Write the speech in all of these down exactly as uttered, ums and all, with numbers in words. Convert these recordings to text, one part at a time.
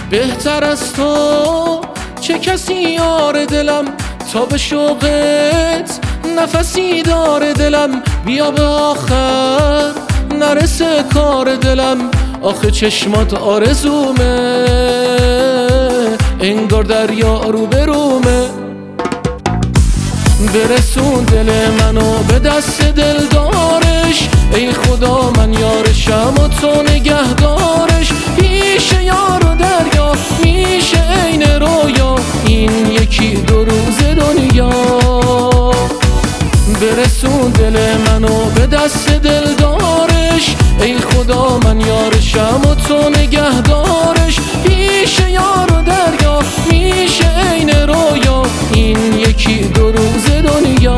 بهتر از تو چه کسی یار دلم، تا به شوقت نفسی داره دلم. بیا به آخر نرسه کار دلم، آخه چشمات آرزومه، انگار دریا رو برومه. برسون دل منو به دست دلدارش، ای خدا من یارشم و تو نگهدارش. پیش یار و دریا میشه عین رویا، این یکی دو روز دنیا. برسون دل منو به دست دلدارش، ای خدا من یارشم و تو نگهدارش. پیش یار و دریا میشه عین رویا، این یکی دو روز دنیا.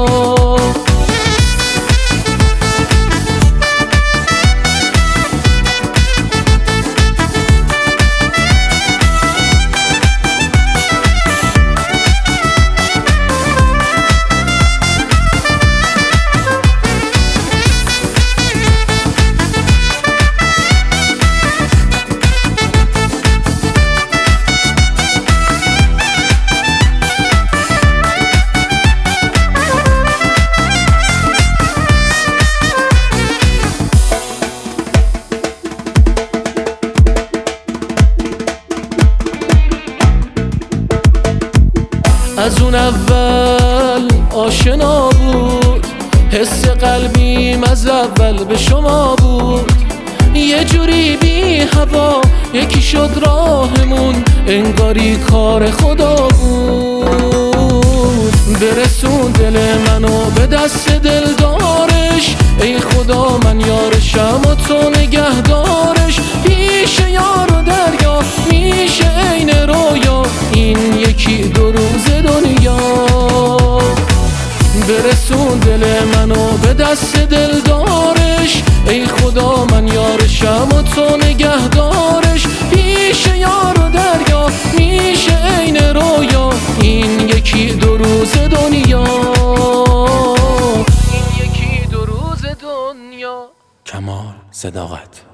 از اون اول آشنا بود، حس قلبیم از اول به شما بود. یه جوری بی هوا یکی شد راهمون، انگاری کار خدا بود. برسون دل منو به دست دلدارش، ای خدا من یارشم و تو نگهدارش. پیش یار و دریا میشه عین رویا، این یکی دو روز دنیا. برسون دل منو به دست دلدارش، ای خدا من یارشم و تو نگهدارش. پیش یار و دریا میشه عین رویا، این یکی دو روز دنیا. این یکی دو روز دنیا. کمال صداقت.